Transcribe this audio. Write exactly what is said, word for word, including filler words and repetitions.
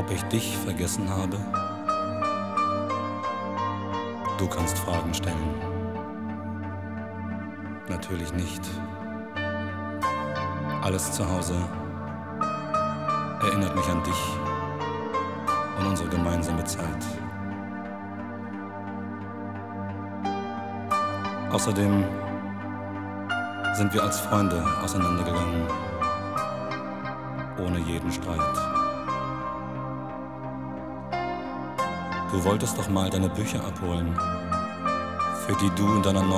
ob ich dich vergessen habe? Du kannst Fragen stellen. Natürlich nicht. Alles zu Hause erinnert mich an dich und unsere gemeinsame Zeit. Außerdem sind wir als Freunde auseinandergegangen, ohne jeden Streit. Du wolltest doch mal deine Bücher abholen, für die du in deiner